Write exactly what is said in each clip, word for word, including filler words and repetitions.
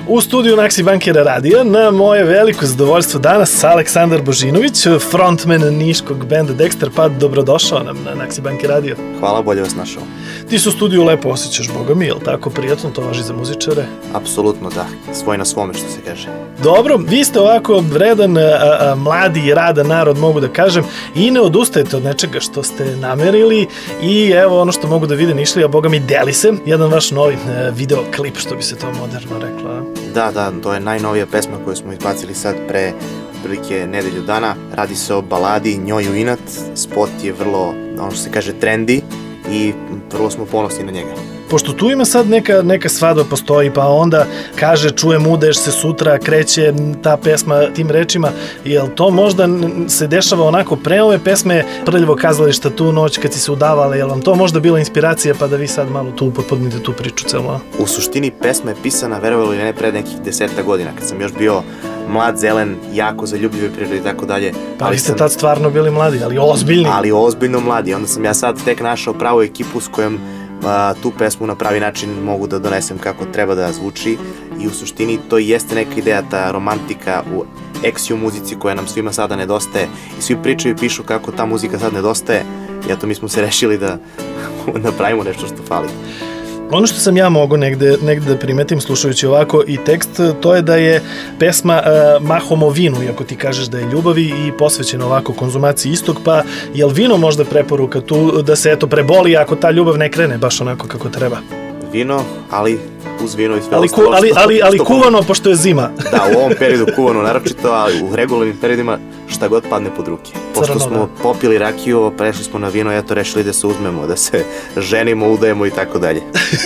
U studiju Naksi Bankera radija na moje veliko zadovoljstvo danas Aleksandar Božinović, frontman niškog benda Dexter, pa dobrodošao nam na Naksi Banker radio. Hvala, bolje vas našao. Ti se u studiju lepo osjećaš, boga mi, jel tako prijatno, to važi za muzičare? Apsolutno da, svoj na svome što se kaže. Dobro, vi ste ovako vredan, a, a, mladi i radan narod, mogu da kažem, i ne odustajete od nečega što ste namerili i evo ono što mogu da vide Nišlija, boga mi, deli se, jedan vaš novi e, videoklip, što bi se to moderno reklo, a? Da, da, to je najnovija pesma koju smo izbacili sad pre prilike nedelju dana. Radi se o baladi Njoj u inat, spot je vrlo, ono što se kaže, trendy i prvo smo ponosni na njega. Pošto tu ima sad neka, neka svadba postoji, pa onda kaže čujem udeš se sutra, kreće ta pesma tim rečima, jel to možda se dešava onako pre ove pesme Prljavo kazališta tu noć kad si se udavala, jel vam to možda bila inspiracija pa da vi sad malo tu potpodnite tu priču celu? A? U suštini pesma je pisana, verovalo ili ne, pred nekih deseta godina, kad sam još bio mlad, zelen, jako zaljubljiv i prirodi i tako dalje. Pa vi ste tad stvarno bili mladi, ali ozbiljni. Ali ozbiljno mladi, onda sam ja sad tek našao pravu ekipu s kojom a, tu pesmu na pravi način mogu da donesem kako treba da zvuči i u suštini to jeste neka ideja, ta romantika u eksiju muzici koja nam svima sada nedostaje i svi pričaju i pišu kako ta muzika sad nedostaje i eto mi smo se rešili da napravimo nešto što fali. Ono što sam ja mogu negde, negde da primetim slušajući ovako i tekst, to je da je pesma uh, mahom o vinu, iako ti kažeš da je ljubavi i posvećena ovako konzumaciji istog, pa je li vino možda preporuka tu da se eto preboli ako ta ljubav ne krene baš onako kako treba? Vino, ali uz vino i sve ali, ku, ali, ali, ali, ali kuvano pošto je zima. Da, u ovom periodu kuvano naročito, ali u regularnim periodima šta god padne pod ruke. Pošto Crno, smo da. popili rakiju, prešli smo na vino, eto rešili da se uzmemo, da se ženimo, udajemo i tako dalje.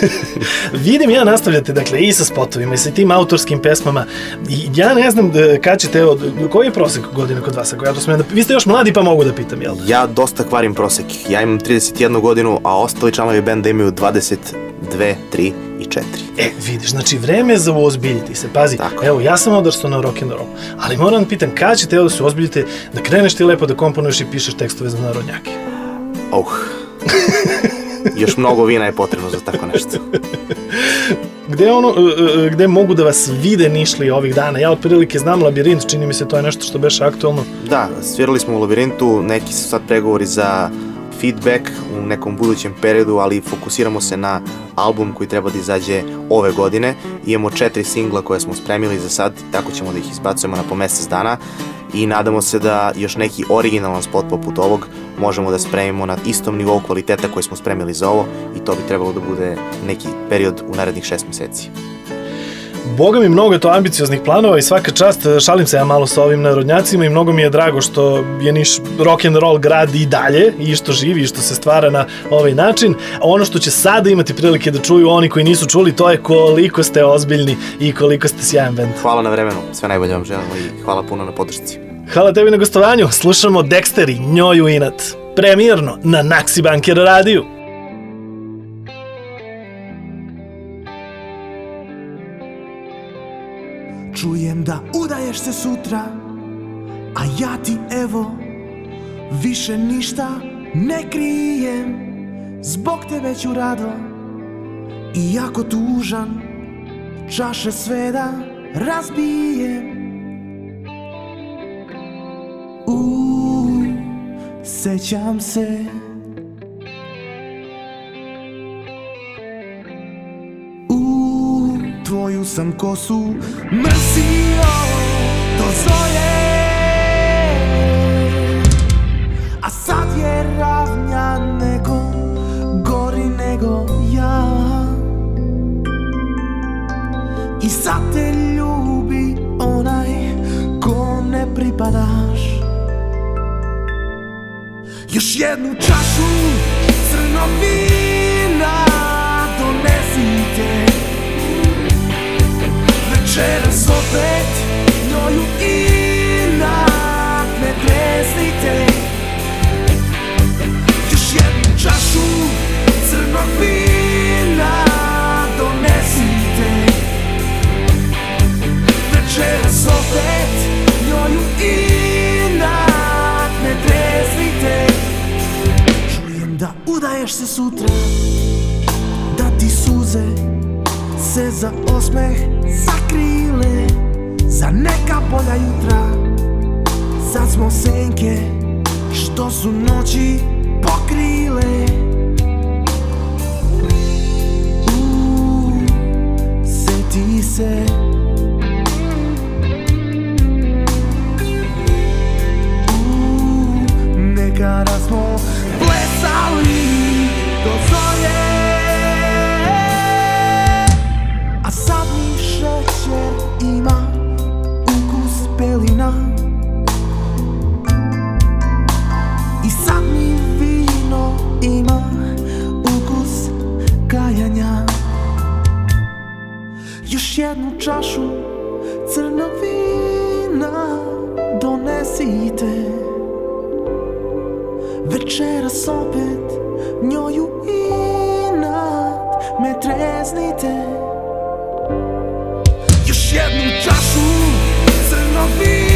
Vidim ja nastavljate, dakle, i sa spotovima i sa tim autorskim pesmama. I ja ne znam kad ćete, evo, koji je prosek godina kod vas? Ako ja to smijem da, vi ste još mladi pa mogu da pitam, jel? Ja dosta kvarim prosek. Ja imam trideset jednu godinu, a ostali članovi benda imaju dvadeset dve, tri i četiri. E, vidiš, znači vreme je za uozbiljiti se. Pazi, tako. Evo, ja sam odrastao na rock'n'roll, ali moram da pitam, kada ćete evo da se uozbiljite, da kreneš ti lepo da komponuješ i pišeš tekstove za narodnjake? Oh, još mnogo vina je potrebno za tako nešto. Gde ono, gde mogu da vas vide Nišli ovih dana? Ja otprilike znam Labirint, čini mi se to je nešto što beše aktualno. Da, svirali smo u Labirintu, neki su sad pregovori za feedback u nekom budućem periodu, ali fokusiramo se na album koji treba da izađe ove godine. Imamo četiri singla koje smo spremili za sad, tako ćemo da ih izbacujemo na po mesec dana i nadamo se da još neki originalan spot poput ovog možemo da spremimo na istom nivou kvaliteta koji smo spremili za ovo i to bi trebalo da bude neki period u narednih šest meseci. Boga mi, mnogo je to ambicioznih planova i svaka čast, šalim se ja malo sa ovim narodnjacima i mnogo mi je drago što je Niš rock'n'roll grad i dalje i što živi i što se stvara na ovaj način. Ono što će sada imati prilike da čuju oni koji nisu čuli, to je koliko ste ozbiljni i koliko ste sjajan bend. Hvala na vremenu, sve najbolje vam želimo i hvala puno na podršci. Hvala tebi na gostovanju, slušamo Dexter i Njoj u inat. Premijerno na Naksi Banker radiju. Čujem da udaješ se sutra, a ja ti evo više ništa ne krijem. Zbog tebe ću rado, iako tužan, čaše sve da razbijem. Uuu, sećam se tvoju sam kosu mrsio do zore, a sad je ravnja nego, gori nego ja. I sad te ljubi onaj ko ne pripadaš. Još jednu čašu crnog vina donesite, večeras opet njoj u inat ne treznite. Još jednu čašu crnog vina donesite, večeras opet njoj u inat ne treznite. Čujem da udaješ se sutra, da ti suze se za osmeh sakrile, za neka bolja jutra. Sad smo senke što su noći pokrile. Uuu, seti se Uuu, nekada smo plesali do zore, a sad mi šećer ima ukus pelina. I sad mi vino ima ukus kajanja. Još jednu čašu crnog vina donesite, večeras opet njoju inat me treznite. Još jednu čašu crnog vina